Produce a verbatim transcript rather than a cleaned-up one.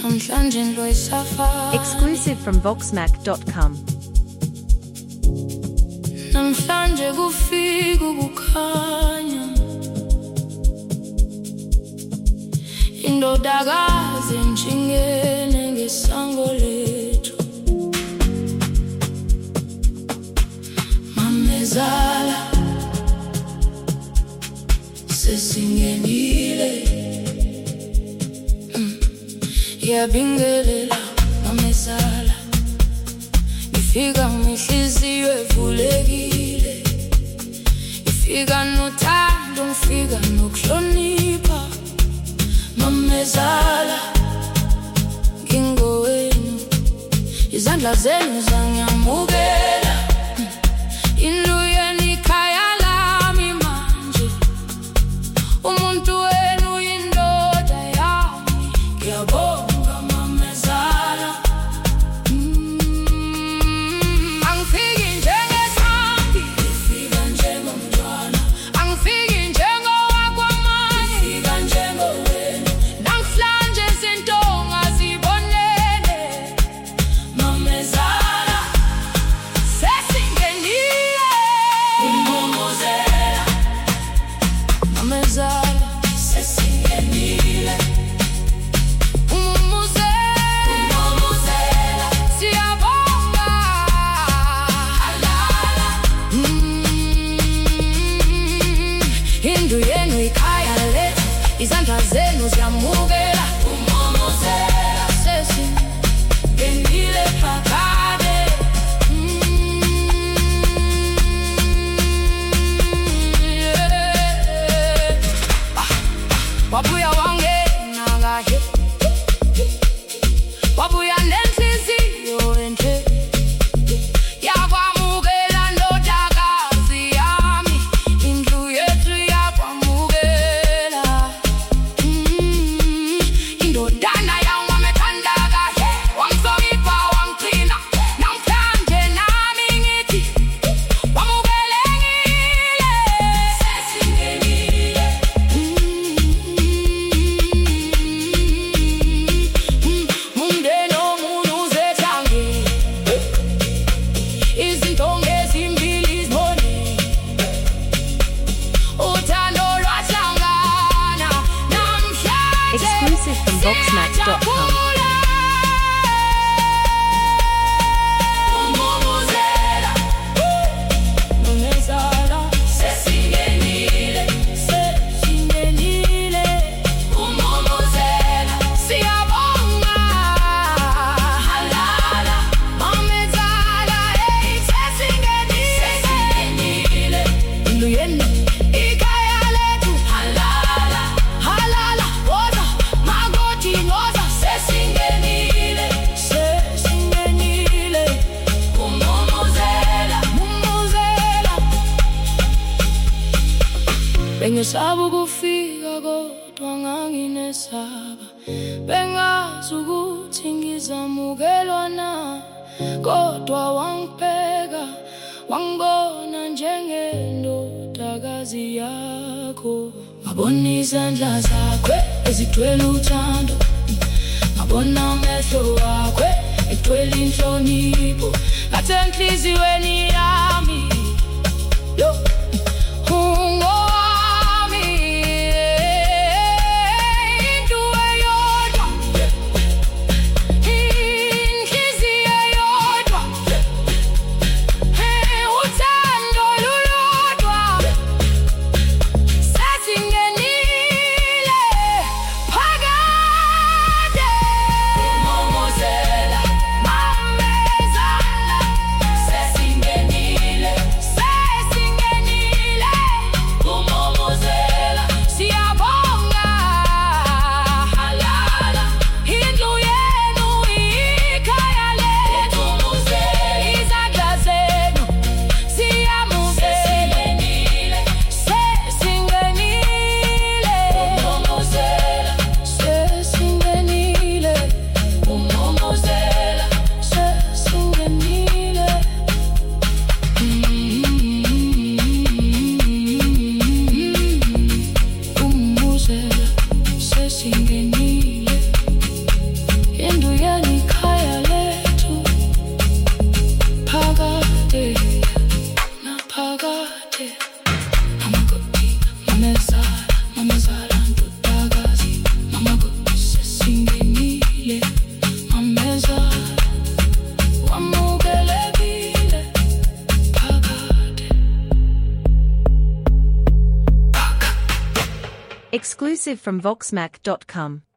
Exclusive from voxmac dot com. Namhlanje kufika ukukhanya indodakazi njingene ngesango lethu mamezala sesingenile yabingelela mamezala ifika mihliziyo evulekile ifika nothando ngifika nokuhlonipha mamezala ngingowenu izandla zenu zanyamukela inuyeni ikhaya lami manje umuntu wenu indoda yami ngiyabonga izandla zenu ziyamukela umomozela sesi ngenile phakade wabuya wangena kahle wabuya nenhliziyo enhle yakwamukela ndodakazi yami indlu yethu yakwamukela indodana yangwamethanda kahle wangizongipa wangigcina namhlanje nami ngithi wamukelekile sesingenile umndeni omunye uzethange izinto ngezimbili zibone uthando lwahlangana namhlanje Exclusive from voxmac dot com. umomozela mamezala sesingenile sesingenile umomozela siyabonga halala mamezala hey sesingenile sesingenile indlu yenu ikhaya lethu halala halala woza makoti ngoza sesingenile sesingenile umomozela umomozela bengisaba ukufika kodwa nganginesaba bengazi ukuthi ngizamukelwa na kodwa wangibheka wangibona njengendodakazi yakho ngabona izandla zakhe ezigcwele uthando ngabona amehlo wakhe egcwele inhlonipho ngathi enhliziyweni yami yo ungowami into eyodwa inhliziyo eyodwa uthando lulodwa sesingenile phakade umomozela mamezala sesingenile sesingenile umomozela siyabonga halala indlu yenu ikhaya lethu izandla zenu ziyamukela sesingenile umomozela sesingenile umomozela sesingenile umomozela sesingenile Exclusive from voxmac dot com.